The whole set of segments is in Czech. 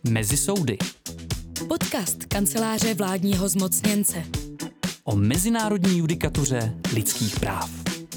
Mezi soudy. Podcast kanceláře vládního zmocněnce. O mezinárodní judikatuře lidských práv.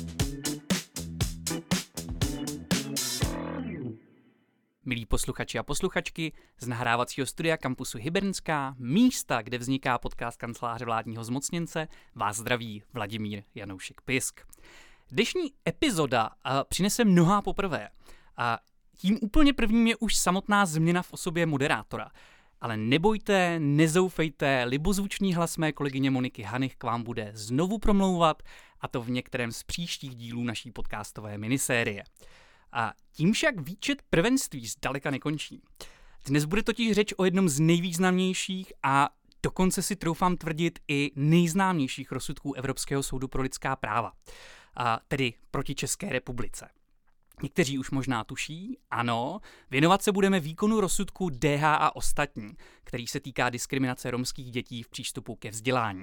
Milí posluchači a posluchačky z nahrávacího studia kampusu Hybernská, místa, kde vzniká podcast kanceláře vládního zmocněnce, vás zdraví Vladimír Janoušek-Pisk. Dnešní epizoda přinese mnohá poprvé. A tím úplně prvním je už samotná změna v osobě moderátora. Ale nebojte, nezoufejte, libozvučný hlas mé kolegyně Moniky Hanich k vám bude znovu promlouvat, a to v některém z příštích dílů naší podcastové minisérie. A tím však výčet prvenství zdaleka nekončí. Dnes bude totiž řeč o jednom z nejvýznamnějších a dokonce si troufám tvrdit i nejznámějších rozsudků Evropského soudu pro lidská práva, tedy proti České republice. Někteří už možná tuší, ano, věnovat se budeme výkonu rozsudku DH a ostatní, který se týká diskriminace romských dětí v přístupu ke vzdělání.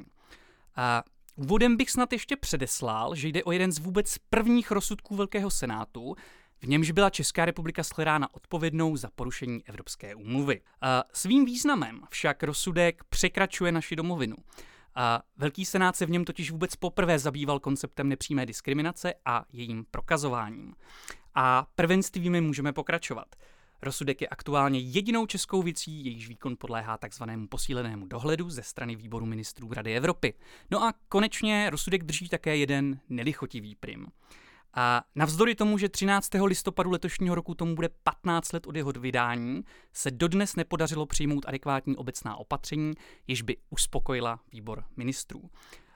Úvodem bych snad ještě předeslal, že jde o jeden z vůbec prvních rozsudků Velkého senátu, v němž byla Česká republika shledána odpovědnou za porušení Evropské úmluvy. Svým významem však rozsudek překračuje naši domovinu. Velký senát se v něm totiž vůbec poprvé zabýval konceptem nepřímé diskriminace a jejím prokazováním. A prvenstvím můžeme pokračovat. Rozsudek je aktuálně jedinou českou věcí, jejíž výkon podléhá takzvanému posílenému dohledu ze strany výboru ministrů Rady Evropy. No a konečně rozsudek drží také jeden nelichotivý prim. A navzdory tomu, že 13. listopadu letošního roku tomu bude 15 let od jeho vydání, se dodnes nepodařilo přijmout adekvátní obecná opatření, jež by uspokojila výbor ministrů.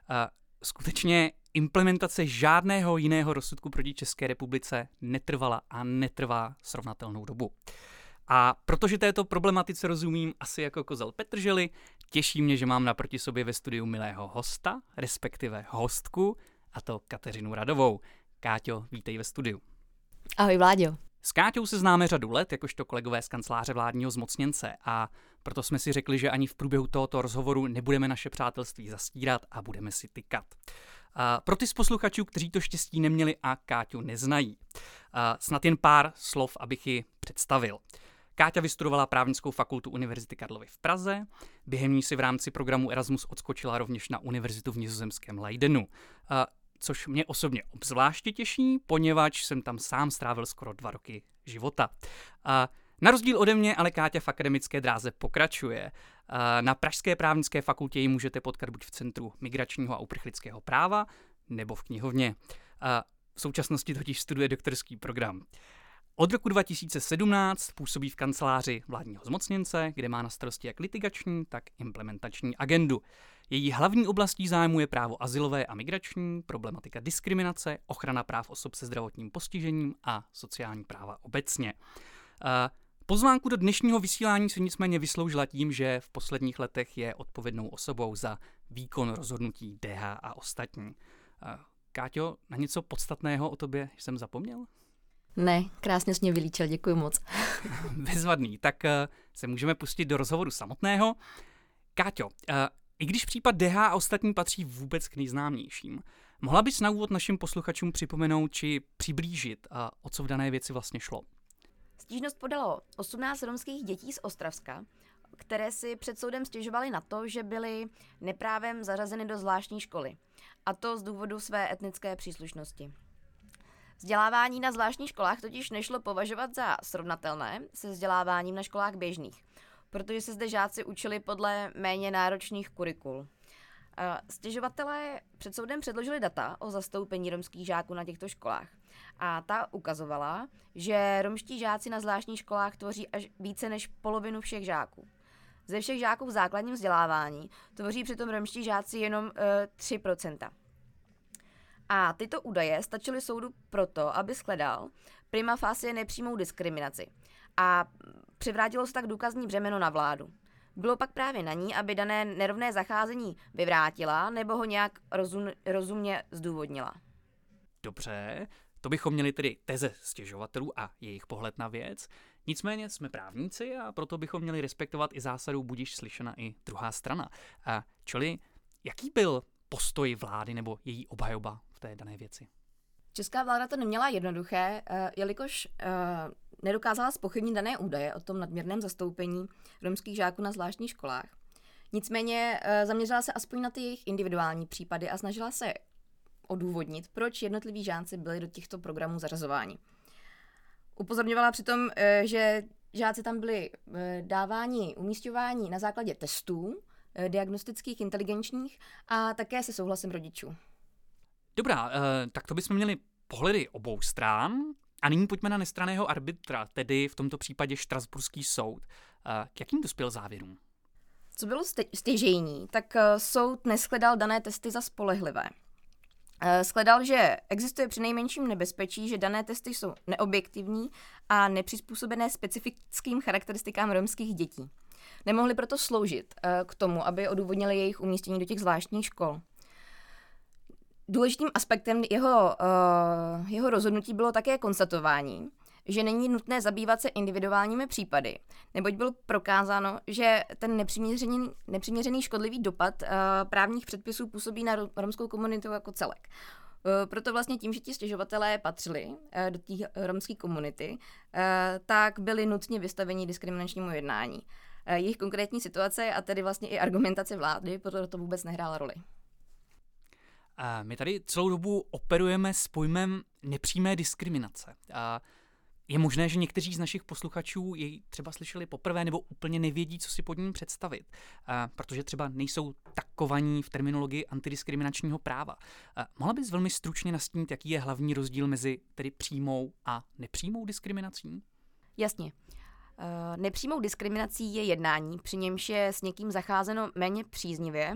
Skutečně implementace žádného jiného rozsudku proti České republice netrvala a netrvá srovnatelnou dobu. A protože této problematice rozumím asi jako kozel Petrželi, těší mě, že mám naproti sobě ve studiu milého hosta, respektive hostku, a to Kateřinu Radovou. Káťo, vítej ve studiu. Ahoj Vláďo. S Káťou se známe řadu let, jakožto kolegové z kanceláře vládního zmocněnce, a proto jsme si řekli, že ani v průběhu tohoto rozhovoru nebudeme naše přátelství zastírat a budeme si tykat. Pro ty z posluchačů, kteří to štěstí neměli a Káťu neznají, snad jen pár slov, abych ji představil. Káťa vystudovala právnickou fakultu Univerzity Karlovy v Praze, během ní si v rámci programu Erasmus odskočila rovněž na univerzitu v nizozemském Leidenu, což mě osobně obzvláště těší, poněvadž jsem tam sám strávil skoro 2 roky života. Na rozdíl ode mě ale Káťa v akademické dráze pokračuje. Na Pražské právnické fakultě ji můžete potkat buď v Centru migračního a uprchlického práva, nebo v knihovně. V současnosti totiž studuje doktorský program. Od roku 2017 působí v kanceláři vládního zmocněnce, kde má na starosti jak litigační, tak implementační agendu. Její hlavní oblastí zájmu je právo azylové a migrační, problematika diskriminace, ochrana práv osob se zdravotním postižením a sociální práva obecně. Pozvánku do dnešního vysílání se nicméně vysloužila tím, že v posledních letech je odpovědnou osobou za výkon rozhodnutí DH a ostatní. Káťo, na něco podstatného o tobě jsem zapomněl? Ne, krásně jsi mě vylíčil, děkuji moc. Bezvadný, tak se můžeme pustit do rozhovoru samotného. Káťo, i když případ DH a ostatní patří vůbec k nejznámějším, mohla bys na úvod našim posluchačům připomenout či přiblížit, o co v dané věci vlastně šlo? Stížnost podalo 18 romských dětí z Ostravska, které si před soudem stěžovaly na to, že byly neprávem zařazeny do zvláštní školy, a to z důvodu své etnické příslušnosti. Vzdělávání na zvláštních školách totiž nešlo považovat za srovnatelné se vzděláváním na školách běžných, protože se zde žáci učili podle méně náročných kurikul. Stěžovatelé před soudem předložili data o zastoupení romských žáků na těchto školách. A ta ukazovala, že romští žáci na zvláštních školách tvoří až více než polovinu všech žáků. Ze všech žáků v základním vzdělávání tvoří přitom romští žáci jenom 3%. A tyto údaje stačily soudu proto, aby shledal prima facie nepřímou diskriminaci a přivrátilo se tak důkazní břemeno na vládu. Bylo pak právě na ní, aby dané nerovné zacházení vyvrátila nebo ho nějak rozumně zdůvodnila. Dobře, to bychom měli tedy teze stěžovatelů a jejich pohled na věc. Nicméně jsme právníci a proto bychom měli respektovat i zásadu budiž slyšena i druhá strana. Čili jaký byl postoj vlády nebo její obhajoba v té dané věci? Česká vláda to neměla jednoduché, jelikož nedokázala zpochybnit dané údaje o tom nadměrném zastoupení romských žáků na zvláštních školách. Nicméně zaměřila se aspoň na ty jejich individuální případy a snažila se odůvodnit, proč jednotliví žáci byli do těchto programů zařazováni. Upozorňovala přitom, že žáci tam byli dáváni, umísťováni na základě testů, diagnostických, inteligenčních a také se souhlasem rodičů. Dobrá, tak to bychom měli pohledy obou stran. A nyní pojďme na nestranného arbitra, tedy v tomto případě Štrasburský soud. K jakým dospěl závěrům? Co bylo stěžejní, tak soud neshledal dané testy za spolehlivé. Shledal, že existuje přinejmenším nebezpečí, že dané testy jsou neobjektivní a nepřizpůsobené specifickým charakteristikám romských dětí. Nemohly proto sloužit k tomu, aby odůvodnili jejich umístění do těch zvláštních škol. Důležitým aspektem jeho rozhodnutí bylo také konstatování, že není nutné zabývat se individuálními případy, neboť bylo prokázáno, že ten nepřiměřený škodlivý dopad právních předpisů působí na romskou komunitu jako celek. Proto vlastně tím, že ti stěžovatelé patřili do té romské komunity, tak byli nutně vystaveni diskriminačnímu jednání. Jejich konkrétní situace a tedy vlastně i argumentace vlády proto to vůbec nehrála roli. My tady celou dobu operujeme s pojmem nepřímé diskriminace. Je možné, že někteří z našich posluchačů jej třeba slyšeli poprvé nebo úplně nevědí, co si pod ním představit, protože třeba nejsou tak kovaní v terminologii antidiskriminačního práva. Mohla bys velmi stručně nastínit, jaký je hlavní rozdíl mezi tedy přímou a nepřímou diskriminací? Jasně. Nepřímou diskriminací je jednání, při němž je s někým zacházeno méně příznivě,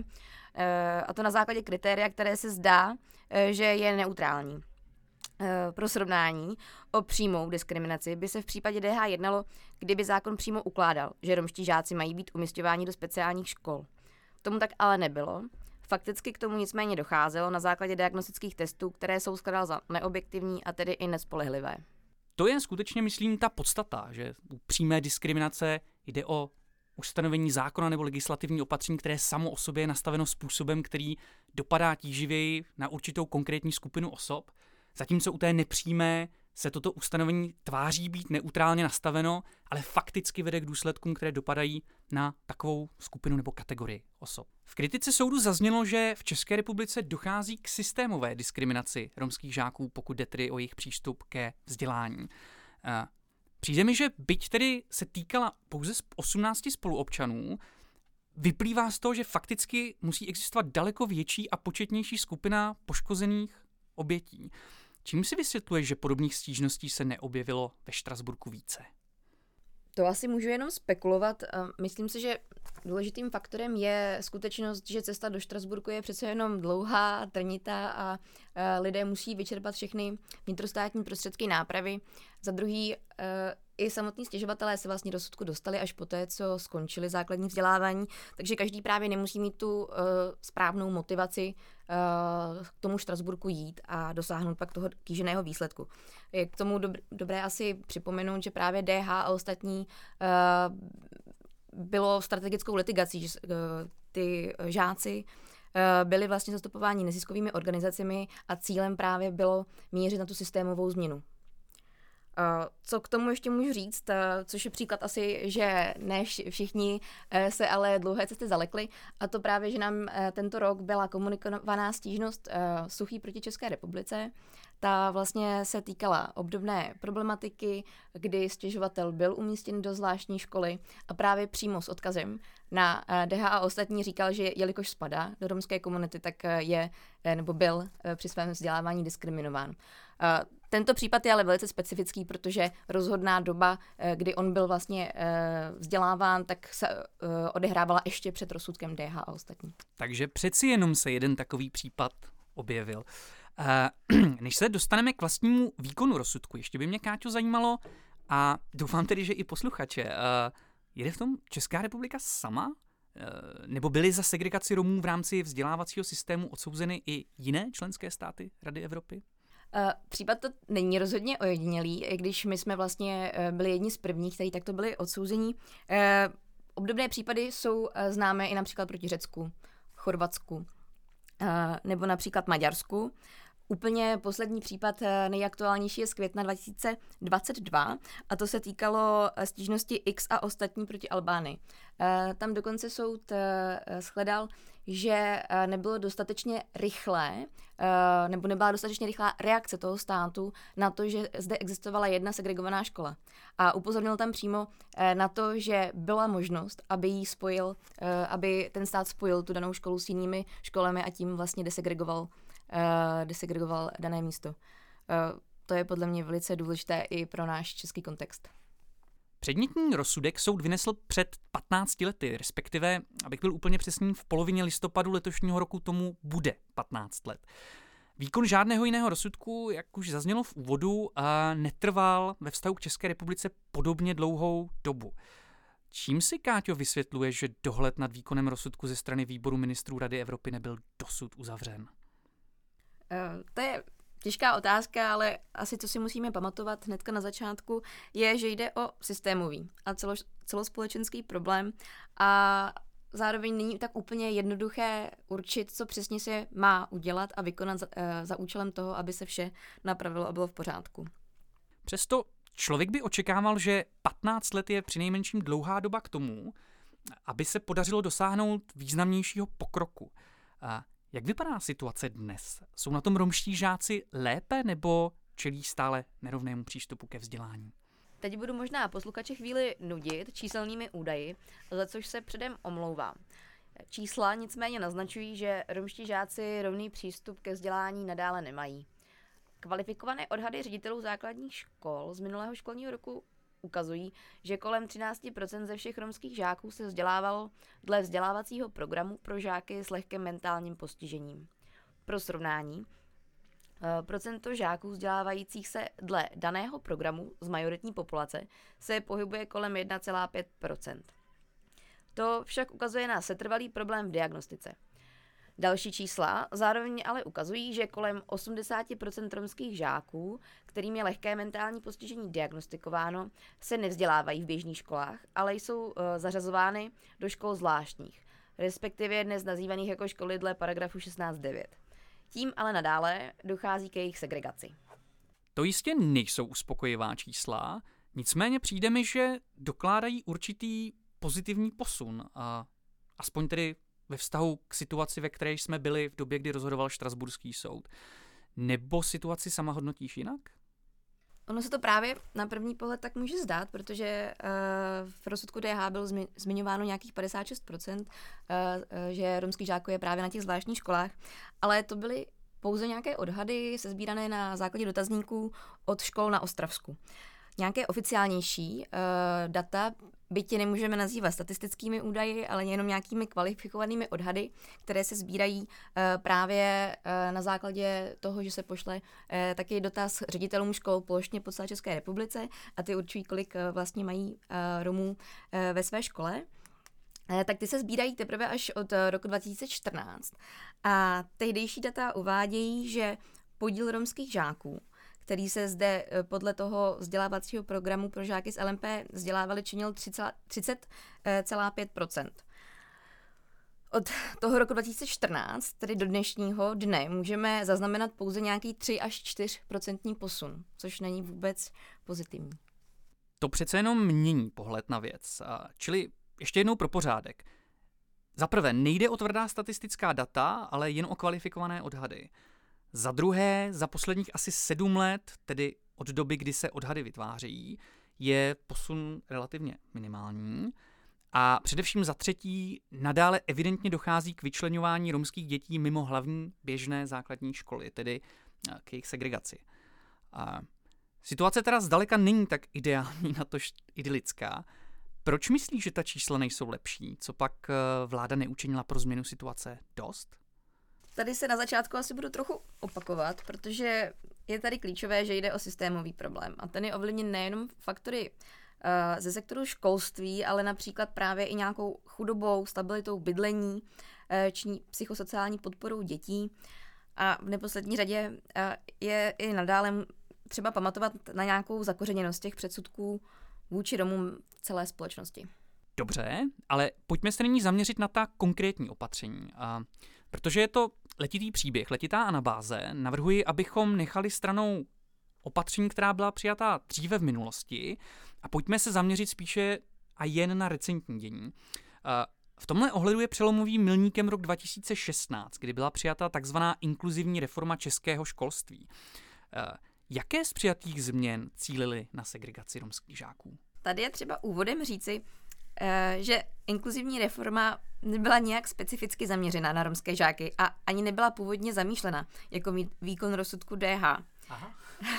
a to na základě kritéria, které se zdá, že je neutrální. Pro srovnání, o přímou diskriminaci by se v případě DH jednalo, kdyby zákon přímo ukládal, že romští žáci mají být umisťováni do speciálních škol. Tomu tak ale nebylo. Fakticky k tomu nicméně docházelo na základě diagnostických testů, které jsou shledal za neobjektivní a tedy i nespolehlivé. To je skutečně, myslím, ta podstata, že u přímé diskriminace jde o ustanovení zákona nebo legislativní opatření, které samo o sobě je nastaveno způsobem, který dopadá tíživěji na určitou konkrétní skupinu osob, zatímco u té nepřímé se toto ustanovení tváří být neutrálně nastaveno, ale fakticky vede k důsledkům, které dopadají na takovou skupinu nebo kategorii osob. V kritice soudu zaznělo, že v České republice dochází k systémové diskriminaci romských žáků, pokud jde tedy o jejich přístup ke vzdělání. Přijde mi, že byť tedy se týkala pouze 18 spoluobčanů, vyplývá z toho, že fakticky musí existovat daleko větší a početnější skupina poškozených obětí. Čím si vysvětluješ, že podobných stížností se neobjevilo ve Štrasburku více? To asi můžu jenom spekulovat. Myslím si, že důležitým faktorem je skutečnost, že cesta do Štrasburku je přece jenom dlouhá, trnitá a lidé musí vyčerpat všechny vnitrostátní prostředky nápravy. Za druhý, i samotní stěžovatelé se vlastně do rozsudku dostali až poté, co skončili základní vzdělávání, takže každý právě nemusí mít tu správnou motivaci k tomu Štrasburku jít a dosáhnout pak toho kýženého výsledku. Je k tomu dobré asi připomenout, že právě DH a ostatní bylo strategickou litigací, že ty žáci byli vlastně zastupováni neziskovými organizacemi a cílem právě bylo mířit na tu systémovou změnu. Co k tomu ještě můžu říct, což je příklad asi, že ne všichni se ale dlouhé cesty zalekli, a to právě, že nám tento rok byla komunikovaná stížnost Suchý proti České republice. Ta vlastně se týkala obdobné problematiky, kdy stěžovatel byl umístěn do zvláštní školy a právě přímo s odkazem na DH a ostatní říkal, že jelikož spadá do romské komunity, tak je nebo byl při svém vzdělávání diskriminován. Tento případ je ale velice specifický, protože rozhodná doba, kdy on byl vlastně vzděláván, tak se odehrávala ještě před rozsudkem DH a ostatní. Takže přeci jenom se jeden takový případ objevil. Než se dostaneme k vlastnímu výkonu rozsudku, ještě by mě, Káťo, zajímalo, a doufám tedy, že i posluchače, jede v tom Česká republika sama? Nebo byly za segregaci Romů v rámci vzdělávacího systému odsouzeny i jiné členské státy Rady Evropy? Případ to není rozhodně ojedinělý, i když my jsme vlastně byli jedni z prvních, kteří takto byli odsouzení. Obdobné případy jsou známé i například proti Řecku, Chorvatsku nebo například Maďarsku. Úplně poslední případ, nejaktuálnější, je z května 2022 a to se týkalo stížnosti X a ostatní proti Albánii. Tam dokonce soud shledal, že nebylo dostatečně rychlé, nebo nebyla dostatečně rychlá reakce toho státu na to, že zde existovala jedna segregovaná škola. A upozornil tam přímo na to, že byla možnost, aby ten stát spojil tu danou školu s jinými školami a tím vlastně desegregoval dané místo. To je podle mě velice důležité i pro náš český kontext. Předmětný rozsudek soud vynesl před 15 lety, respektive, abych byl úplně přesný, v polovině listopadu letošního roku tomu bude 15 let. Výkon žádného jiného rozsudku, jak už zaznělo v úvodu, netrval ve vztahu k České republice podobně dlouhou dobu. Čím si, Káťo, vysvětluje, že dohled nad výkonem rozsudku ze strany výboru ministrů Rady Evropy nebyl dosud uzavřen? To je těžká otázka, ale asi co si musíme pamatovat hnedka na začátku, je, že jde o systémový a celospolečenský problém a zároveň není tak úplně jednoduché určit, co přesně se má udělat a vykonat za účelem toho, aby se vše napravilo a bylo v pořádku. Přesto člověk by očekával, že 15 let je přinejmenším dlouhá doba k tomu, aby se podařilo dosáhnout významnějšího pokroku. Jak vypadá situace dnes? Jsou na tom romští žáci lépe nebo čelí stále nerovnému přístupu ke vzdělání? Teď budu možná posluchače chvíli nudit číselnými údaji, za což se předem omlouvám. Čísla nicméně naznačují, že romští žáci rovný přístup ke vzdělání nadále nemají. Kvalifikované odhady ředitelů základních škol z minulého školního roku ukazují, že kolem 13% ze všech romských žáků se vzdělávalo dle vzdělávacího programu pro žáky s lehkým mentálním postižením. Pro srovnání, procento žáků vzdělávajících se dle daného programu z majoritní populace se pohybuje kolem 1,5%. To však ukazuje na setrvalý problém v diagnostice. Další čísla zároveň ale ukazují, že kolem 80% romských žáků, kterým je lehké mentální postižení diagnostikováno, se nevzdělávají v běžných školách, ale jsou zařazovány do škol zvláštních, respektive dnes nazývaných jako školy dle paragrafu 16.9. Tím ale nadále dochází k jejich segregaci. To jistě nejsou uspokojivá čísla, nicméně přijde mi, že dokládají určitý pozitivní posun, aspoň tedy ve vztahu k situaci, ve které jsme byli v době, kdy rozhodoval štrasburský soud. Nebo situaci sama hodnotíš jinak? Ono se to právě na první pohled tak může zdát, protože v rozsudku DH bylo zmiňováno nějakých 56%, že romský žáků je právě na těch zvláštních školách, ale to byly pouze nějaké odhady sesbírané na základě dotazníků od škol na Ostravsku. Nějaké oficiálnější data, byť je nemůžeme nazývat statistickými údaji, ale jenom nějakými kvalifikovanými odhady, které se sbírají právě na základě toho, že se pošle taky dotaz ředitelům škol plošně po celé České republice a ty určují, kolik vlastně mají Romů ve své škole. Tak ty se sbírají teprve až od roku 2014. A tehdejší data uvádějí, že podíl romských žáků, který se zde podle toho vzdělávacího programu pro žáky z LMP vzdělávali, činil 30,5%. Od toho roku 2014, tedy do dnešního dne, můžeme zaznamenat pouze nějaký 3 až 4% posun, což není vůbec pozitivní. To přece jenom mění pohled na věc. Čili ještě jednou pro pořádek. Za prvé, nejde o tvrdá statistická data, ale jen o kvalifikované odhady. Za druhé, za posledních asi 7 let, tedy od doby, kdy se odhady vytvářejí, je posun relativně minimální. A především za třetí, nadále evidentně dochází k vyčleňování romských dětí mimo hlavní běžné základní školy, tedy k jejich segregaci. Situace teda zdaleka není tak ideální, natož idylická. Proč myslíš, že ta čísla nejsou lepší? Co pak vláda neučinila pro změnu situace dost? Tady se na začátku asi budu trochu opakovat, protože je tady klíčové, že jde o systémový problém. A ten je ovlivněn nejenom faktory ze sektoru školství, ale například právě i nějakou chudobou, stabilitou bydlení, či psychosociální podporou dětí. A v neposlední řadě je i nadále třeba pamatovat na nějakou zakořeněnost těch předsudků vůči Romům celé společnosti. Dobře, ale pojďme se nyní zaměřit na ta konkrétní opatření. Protože je to letitý příběh, letitá anabáze, navrhuji, abychom nechali stranou opatření, která byla přijatá dříve v minulosti a pojďme se zaměřit spíše a jen na recentní dění. V tomhle ohledu je přelomovým milníkem rok 2016, kdy byla přijata takzvaná inkluzivní reforma českého školství. Jaké z přijatých změn cílily na segregaci romských žáků? Tady je třeba úvodem říci, že inkluzivní reforma nebyla nějak specificky zaměřena na romské žáky a ani nebyla původně zamýšlena jako výkon rozsudku DH. Aha.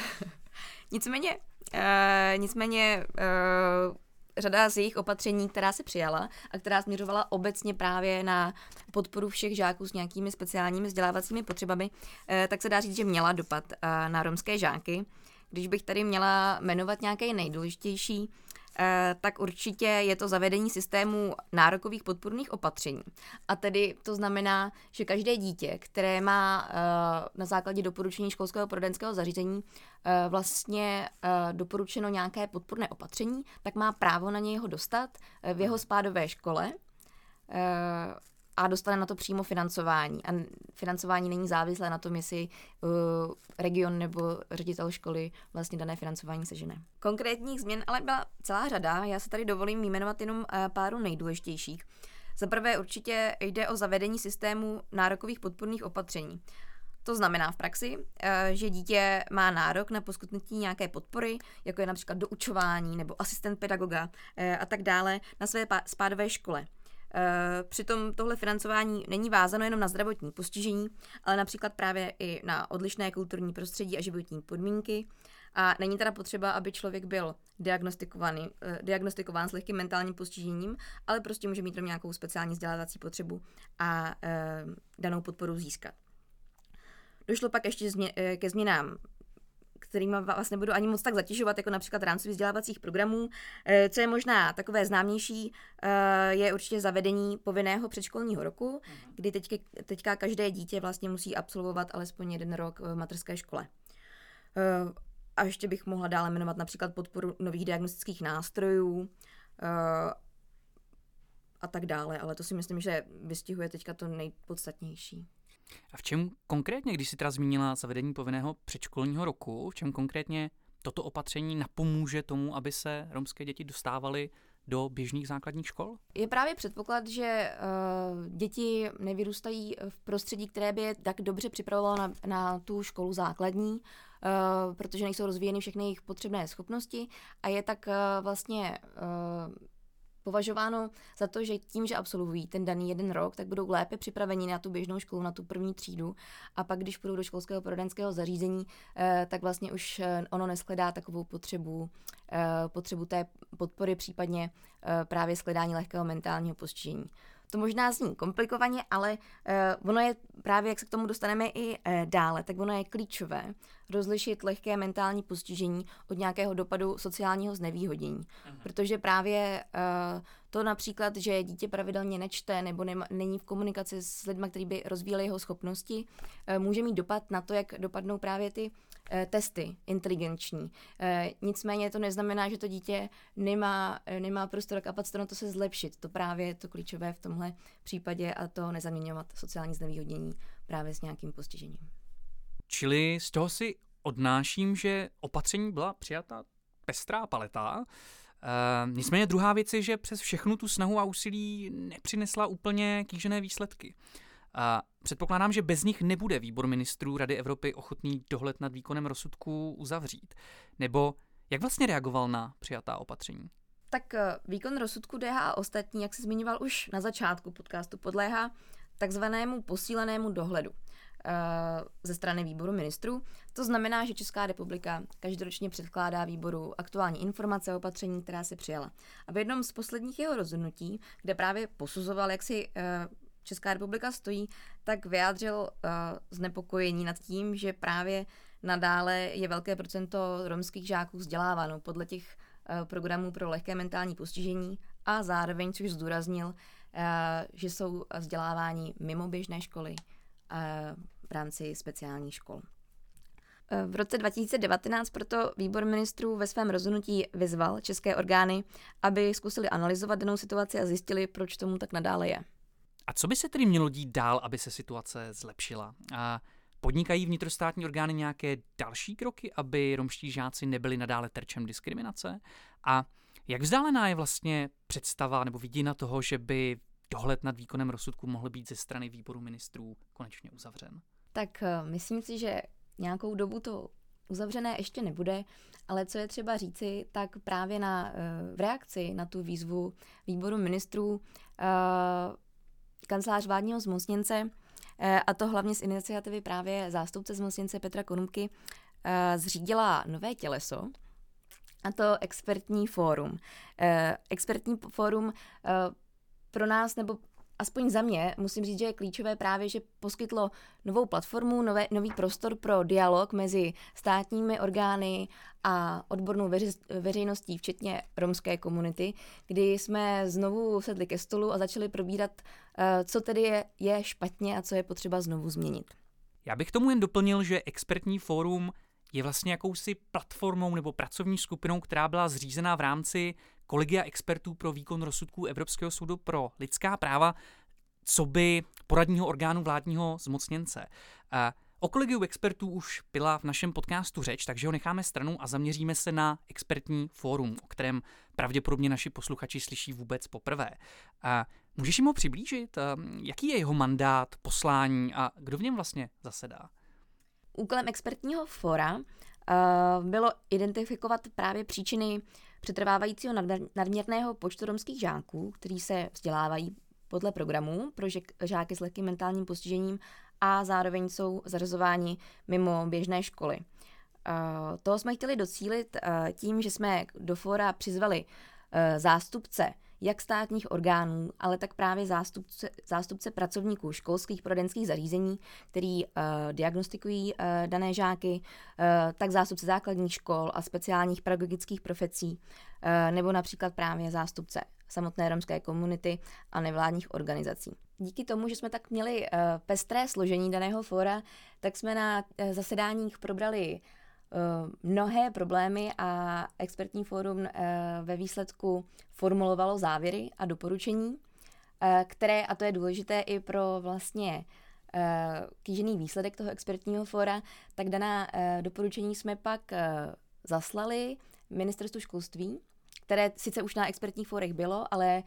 Nicméně řada z jejich opatření, která se přijala a která směřovala obecně právě na podporu všech žáků s nějakými speciálními vzdělávacími potřebami, tak se dá říct, že měla dopad na romské žáky. Když bych tady měla jmenovat nějaké nejdůležitější, tak určitě je to zavedení systému nárokových podpůrných opatření. A tedy to znamená, že každé dítě, které má na základě doporučení školského poradenského zařízení vlastně doporučeno nějaké podpůrné opatření, tak má právo na něj ho dostat v jeho spádové škole a dostane na to přímo financování. A financování není závislé na tom, jestli region nebo ředitel školy vlastně dané financování sežene. Konkrétních změn ale byla celá řada, já se tady dovolím vyjmenovat jenom páru nejdůležitějších. Za prvé určitě jde o zavedení systému nárokových podpůrných opatření. To znamená v praxi, že dítě má nárok na poskytnutí nějaké podpory, jako je například doučování nebo asistent pedagoga a tak dále na své spádové škole. Přitom tohle financování není vázáno jenom na zdravotní postižení, ale například právě i na odlišné kulturní prostředí a životní podmínky. A není teda potřeba, aby člověk byl diagnostikován s lehkým mentálním postižením, ale prostě může mít nějakou speciální vzdělávací potřebu a danou podporu získat. Došlo pak ještě ke změnám, kterými vás nebudu ani moc tak zatěžovat, jako například rámcových vzdělávacích programů. Co je možná takové známější, je určitě zavedení povinného předškolního roku, kdy teďka každé dítě vlastně musí absolvovat alespoň 1 rok v mateřské škole. A ještě bych mohla dále jmenovat například podporu nových diagnostických nástrojů a tak dále, ale to si myslím, že vystihuje teďka to nejpodstatnější. A v čem konkrétně, když jsi teda zmínila zavedení povinného předškolního roku, v čem konkrétně toto opatření napomůže tomu, aby se romské děti dostávaly do běžných základních škol? Je právě předpoklad, že děti nevyrůstají v prostředí, které by je tak dobře připravovalo na tu školu základní, protože nejsou rozvíjeny všechny jejich potřebné schopnosti a je tak vlastně považováno za to, že tím, že absolvují ten daný 1 rok, tak budou lépe připraveni na tu běžnou školu, na tu první třídu a pak, když půjdou do školského poradenského zařízení, tak vlastně už ono neshledá takovou potřebu té podpory, případně právě shledání lehkého mentálního postižení. To možná zní komplikovaně, ale ono je právě, jak se k tomu dostaneme i dále, tak ono je klíčové rozlišit lehké mentální postižení od nějakého dopadu sociálního znevýhodnění. Protože právě to například, že dítě pravidelně nečte nebo není v komunikaci s lidmi, kteří by rozvíjeli jeho schopnosti, může mít dopad na to, jak dopadnou právě ty testy inteligenční. Nicméně to neznamená, že to dítě nemá prostor a kapacitu na to se zlepšit. To právě je to klíčové v tomhle případě a to nezaměňovat sociální znevýhodnění právě s nějakým postižením. Čili z toho si odnáším, že opatření byla přijata pestrá paleta. Nicméně druhá věc je, že přes všechnu tu snahu a úsilí nepřinesla úplně kýžené výsledky. Předpokládám, že bez nich nebude výbor ministrů Rady Evropy ochotný dohled nad výkonem rozsudků uzavřít. Nebo jak vlastně reagoval na přijatá opatření? Tak výkon rozsudku DH a ostatní, jak se zmiňoval už na začátku podcastu, podléhá takzvanému posílenému dohledu ze strany výboru ministrů. To znamená, že Česká republika každoročně předkládá výboru aktuální informace o opatření, která se přijala. A v jednom z posledních jeho rozhodnutí, kde právě posuzoval, jak si Česká republika stojí, tak vyjádřil znepokojení nad tím, že právě nadále je velké procento romských žáků vzděláváno podle těch programů pro lehké mentální postižení a zároveň, což zdůraznil, že jsou vzděláváni mimo běžné školy v rámci speciálních škol. V roce 2019 proto výbor ministrů ve svém rozhodnutí vyzval české orgány, aby zkusili analyzovat danou situaci a zjistili, proč tomu tak nadále je. A co by se tedy mělo dít dál, aby se situace zlepšila? A podnikají vnitrostátní orgány nějaké další kroky, aby romští žáci nebyli nadále terčem diskriminace? A jak vzdálená je vlastně představa nebo vidina toho, že by dohled nad výkonem rozsudku mohl být ze strany výboru ministrů konečně uzavřen? Tak myslím si, že nějakou dobu to uzavřené ještě nebude, ale co je třeba říci, tak právě v reakci na tu výzvu výboru ministrů kancelář vládního zmocněnce, a to hlavně z iniciativy právě zástupce zmocněnce Petra Konupky, zřídila nové těleso, a to expertní fórum. Expertní fórum pro nás, nebo aspoň za mě, musím říct, že je klíčové právě, že poskytlo novou platformu, nový prostor pro dialog mezi státními orgány a odbornou veřejností, včetně romské komunity, kdy jsme znovu sedli ke stolu a začali probírat, co tedy je špatně a co je potřeba znovu změnit. Já bych tomu jen doplnil, že expertní fórum je vlastně jakousi platformou nebo pracovní skupinou, která byla zřízená v rámci kolegia expertů pro výkon rozsudků Evropského soudu pro lidská práva, coby poradního orgánu vládního zmocněnce. O kolegiu expertů už byla v našem podcastu řeč, takže ho necháme stranou a zaměříme se na expertní fórum, o kterém pravděpodobně naši posluchači slyší vůbec poprvé. Můžeš jim ho přiblížit? Jaký je jeho mandát, poslání a kdo v něm vlastně zasedá? Úkolem expertního fóra bylo identifikovat právě příčiny přetrvávajícího nadměrného počtu romských žáků, kteří se vzdělávají podle programů pro žáky s lehkým mentálním postižením a zároveň jsou zařazováni mimo běžné školy. Toho jsme chtěli docílit tím, že jsme do fóra přizvali zástupce jak státních orgánů, ale tak právě zástupce pracovníků školských poradenských zařízení, který diagnostikují dané žáky, tak zástupce základních škol a speciálních pedagogických profesí, nebo například právě zástupce samotné romské komunity a nevládních organizací. Díky tomu, že jsme tak měli pestré složení daného fóra, tak jsme na zasedáních probrali mnohé problémy a expertní fórum ve výsledku formulovalo závěry a doporučení, které, a to je důležité i pro vlastně kýžený výsledek toho expertního fóra, tak daná doporučení jsme pak zaslali Ministerstvu školství, které sice už na expertních fórech bylo, ale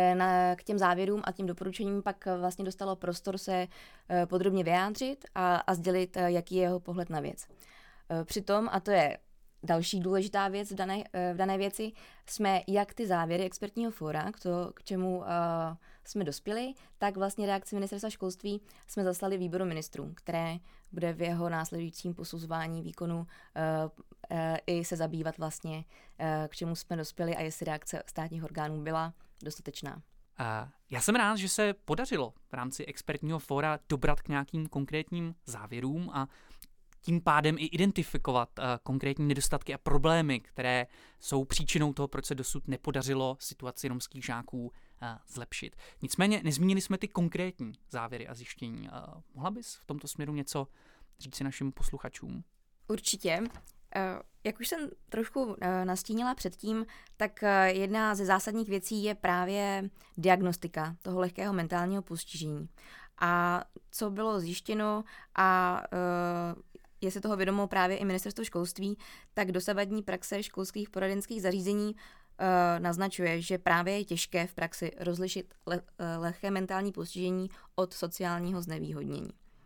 k těm závěrům a tím doporučením pak vlastně dostalo prostor se podrobně vyjádřit a sdělit, jaký je jeho pohled na věc. Přitom, a to je další důležitá věc v dané věci, jsme jak ty závěry expertního fóra, k čemu jsme dospěli, tak vlastně reakci Ministerstva školství jsme zaslali výboru ministrů, které bude v jeho následujícím posuzování výkonu i se zabývat vlastně, k čemu jsme dospěli a jestli reakce státních orgánů byla dostatečná. Já jsem rád, že se podařilo v rámci expertního fóra dobrat k nějakým konkrétním závěrům a tím pádem i identifikovat konkrétní nedostatky a problémy, které jsou příčinou toho, proč se dosud nepodařilo situaci romských žáků zlepšit. Nicméně nezmínili jsme ty konkrétní závěry a zjištění. Mohla bys v tomto směru něco říci našim posluchačům? Určitě. Jak už jsem trošku nastínila předtím, tak jedna ze zásadních věcí je právě diagnostika toho lehkého mentálního postižení. A co bylo zjištěno a je se toho vědomo právě i Ministerstvo školství, tak dosavadní praxe školských poradenských zařízení naznačuje, že právě je těžké v praxi rozlišit lehké mentální postižení od sociálního znevýhodnění.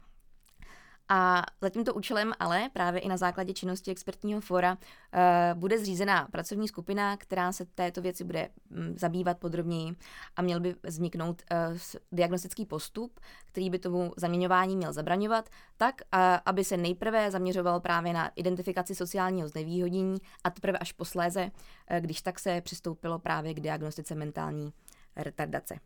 A za tímto účelem ale právě i na základě činnosti expertního fóra bude zřízená pracovní skupina, která se této věci bude zabývat podrobněji a měl by vzniknout diagnostický postup, který by tomu zaměňování měl zabraňovat, tak, aby se nejprve zaměřoval právě na identifikaci sociálního znevýhodnění a teprve až posléze, když tak se přistoupilo právě k diagnostice mentální retardace.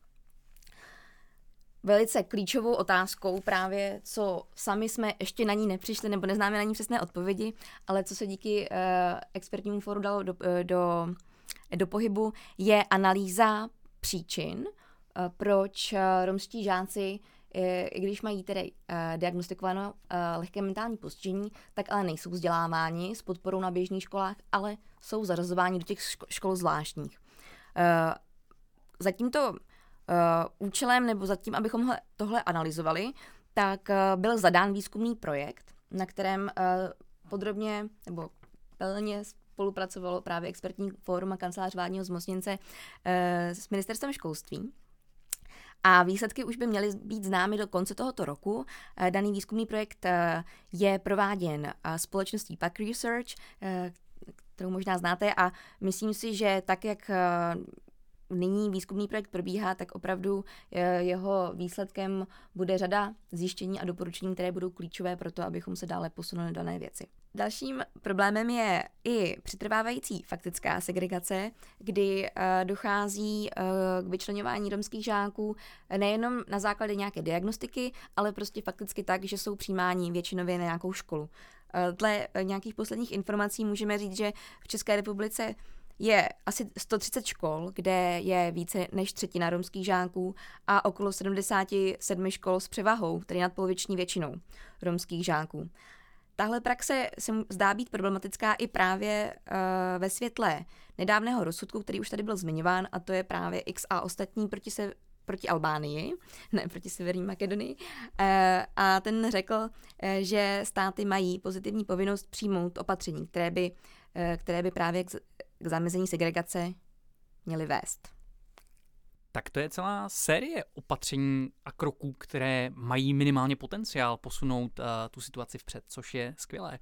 Velice klíčovou otázkou právě, co sami jsme ještě na ní nepřišli, nebo neznáme na ní přesné odpovědi, ale co se díky expertnímu fóru dalo do pohybu, je analýza příčin, proč romští žáci, i když mají tedy diagnostikováno lehké mentální postižení, tak ale nejsou vzděláváni s podporou na běžných školách, ale jsou zařazováni do těch škol zvláštních. Za tímto účelem nebo za tím, abychom tohle analyzovali, tak byl zadán výzkumný projekt, na kterém podrobně nebo plně spolupracovalo právě expertní fórum a kancelář vládního zmocněnce s ministerstvem školství. A výsledky už by měly být známy do konce tohoto roku. Daný výzkumný projekt je prováděn společností Pack Research, kterou možná znáte, a myslím si, že tak, jak nyní výzkumný projekt probíhá, tak opravdu jeho výsledkem bude řada zjištění a doporučení, které budou klíčové pro to, abychom se dále posunuli na dané věci. Dalším problémem je i přetrvávající faktická segregace, kdy dochází k vyčleňování romských žáků nejenom na základě nějaké diagnostiky, ale prostě fakticky tak, že jsou přijímáni většinově na nějakou školu. Dle nějakých posledních informací můžeme říct, že v České republice je asi 130 škol, kde je více než třetina romských žáků a okolo 77 škol s převahou, tedy nadpoloviční většinou romských žáků. Tahle praxe se zdá být problematická i právě ve světle nedávného rozsudku, který už tady byl zmiňován, a to je právě X a ostatní proti Albánii, ne proti Severní Makedonii. A ten řekl, že státy mají pozitivní povinnost přijmout opatření, které by právě k zamezení segregace měly vést. Tak to je celá série opatření a kroků, které mají minimálně potenciál posunout tu situaci vpřed, což je skvělé.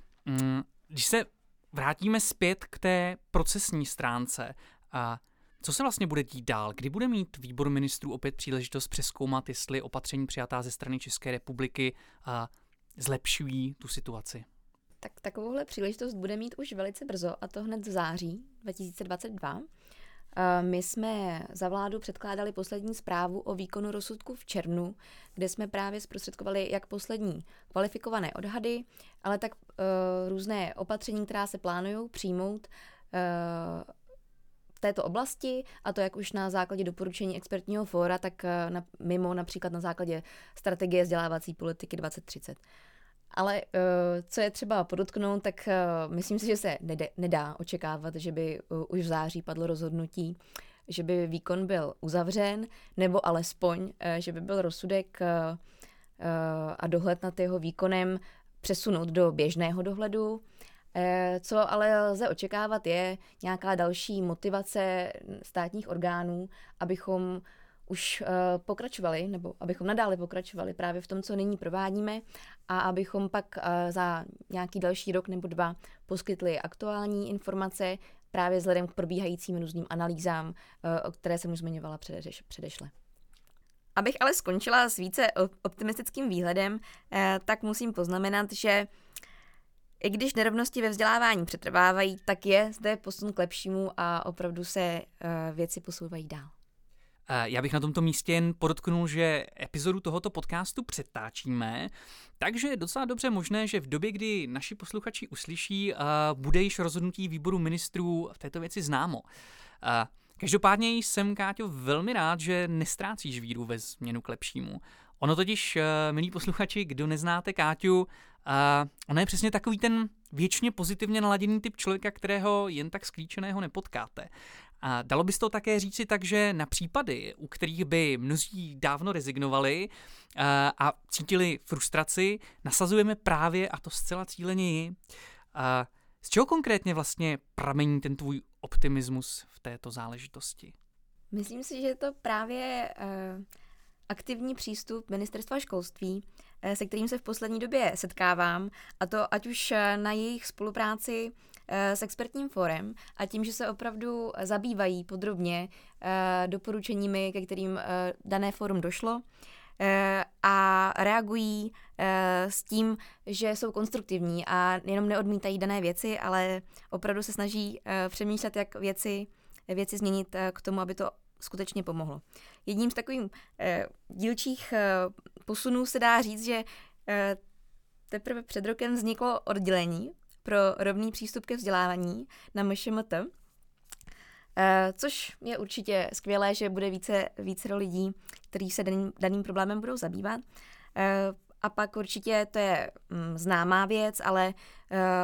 Když se vrátíme zpět k té procesní stránce, co se vlastně bude dít dál? Kdy bude mít výbor ministrů opět příležitost přezkoumat, jestli opatření přijatá ze strany České republiky zlepšují tu situaci? Tak takovouhle příležitost bude mít už velice brzo, a to hned v září 2022. My jsme za vládu předkládali poslední zprávu o výkonu rozsudku v červnu, kde jsme právě zprostředkovali jak poslední kvalifikované odhady, ale tak různé opatření, která se plánují přijmout v této oblasti, a to jak už na základě doporučení expertního fóra, tak mimo například na základě strategie vzdělávací politiky 2030. Ale co je třeba podotknout, tak myslím si, že se nedá očekávat, že by už v září padlo rozhodnutí, že by výkon byl uzavřen, nebo alespoň, že by byl rozsudek a dohled nad jeho výkonem přesunout do běžného dohledu. Co ale lze očekávat, je nějaká další motivace státních orgánů, abychom už pokračovali, nebo abychom nadále pokračovali právě v tom, co nyní provádíme, a abychom pak za nějaký další rok nebo dva poskytli aktuální informace právě vzhledem k probíhajícím různým analýzám, o které jsem už zmiňovala předešle. Abych ale skončila s více optimistickým výhledem, tak musím poznamenat, že i když nerovnosti ve vzdělávání přetrvávají, tak je zde posun k lepšímu a opravdu se věci posouvají dál. Já bych na tomto místě jen podotknul, že epizodu tohoto podcastu přetáčíme, takže je docela dobře možné, že v době, kdy naši posluchači uslyší, bude již rozhodnutí výboru ministrů v této věci známo. Každopádně jsem, Káťo, velmi rád, že nestrácíš víru ve změnu k lepšímu. Ono totiž, milí posluchači, kdo neznáte Káťu, ona je přesně takový ten věčně pozitivně naladěný typ člověka, kterého jen tak sklíčeného nepotkáte. A dalo by se to také říci tak, že na případy, u kterých by mnozí dávno rezignovali a cítili frustraci, nasazujeme právě, a to zcela cíleně ji. Z čeho konkrétně vlastně pramení ten tvůj optimismus v této záležitosti? Myslím si, že je to právě aktivní přístup Ministerstva školství, se kterým se v poslední době setkávám, a to ať už na jejich spolupráci s expertním fórem a tím, že se opravdu zabývají podrobně doporučeními, ke kterým dané fórum došlo, a reagují s tím, že jsou konstruktivní a jenom neodmítají dané věci, ale opravdu se snaží přemýšlet, jak věci změnit k tomu, aby to skutečně pomohlo. Jedním z takových dílčích posunů se dá říct, že teprve před rokem vzniklo oddělení pro rovný přístup ke vzdělávání na MŠMT, což je určitě skvělé, že bude více lidí, kteří se daným problémem budou zabývat. A pak určitě to je známá věc, ale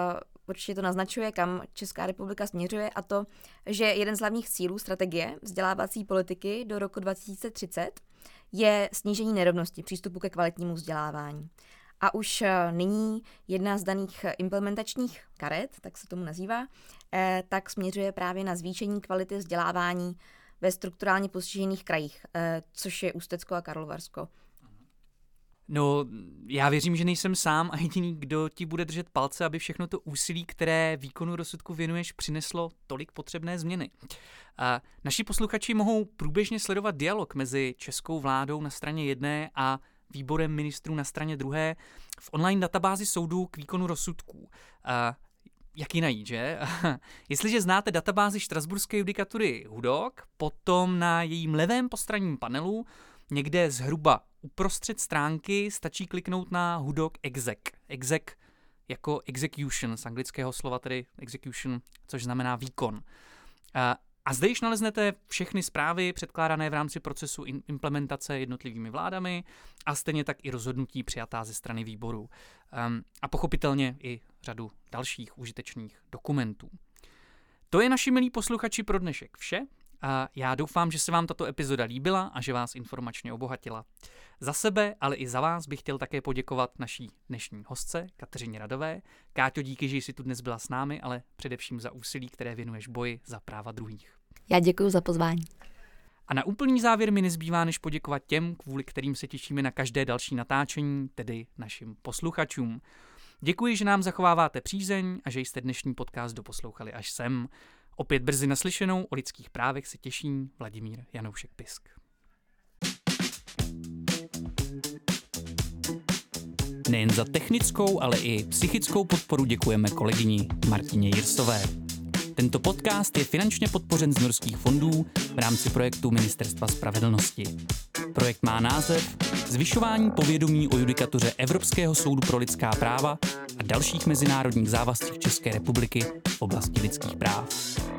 určitě to naznačuje, kam Česká republika směřuje, a to, že jeden z hlavních cílů strategie vzdělávací politiky do roku 2030 je snížení nerovnosti přístupu ke kvalitnímu vzdělávání. A už nyní jedna z daných implementačních karet, tak se tomu nazývá, tak směřuje právě na zvýšení kvality vzdělávání ve strukturálně postižených krajích, což je Ústecko a Karlovarsko. No, já věřím, že nejsem sám a jediný, kdo ti bude držet palce, aby všechno to úsilí, které výkonu rozsudku věnuješ, přineslo tolik potřebné změny. Naši posluchači mohou průběžně sledovat dialog mezi českou vládou na straně jedné a výborem ministrů na straně druhé v online databázi soudů k výkonu rozsudků. Jak ji najít, že? Jestliže znáte databázi štrasburské judikatury HUDOC, potom na jejím levém postranním panelu někde zhruba uprostřed stránky stačí kliknout na HUDOC exec. Exec jako execution, z anglického slova tedy execution, což znamená výkon. A zde již naleznete všechny zprávy předkládané v rámci procesu implementace jednotlivými vládami a stejně tak i rozhodnutí přijatá ze strany výboru. A pochopitelně i řadu dalších užitečných dokumentů. To je, naši milí posluchači, pro dnešek vše. A já doufám, že se vám tato epizoda líbila a že vás informačně obohatila. Za sebe, ale i za vás bych chtěl také poděkovat naší dnešní hostce, Kateřině Radové. Káťo, díky, že jsi tu dnes byla s námi, ale především za úsilí, které věnuješ boji za práva druhých. Já děkuji za pozvání. A na úplný závěr mi nezbývá, než poděkovat těm, kvůli kterým se těšíme na každé další natáčení, tedy našim posluchačům. Děkuji, že nám zachováváte přízeň a že jste dnešní podcast doposlouchali až sem. Opět brzy naslyšenou, o lidských právech se těší Vladimír Janoušek Pisk. Nejen za technickou, ale i psychickou podporu děkujeme kolegyni Martině Jirsové. Tento podcast je finančně podpořen z norských fondů v rámci projektu Ministerstva spravedlnosti. Projekt má název Zvyšování povědomí o judikatuře Evropského soudu pro lidská práva a dalších mezinárodních závazcích České republiky v oblasti lidských práv.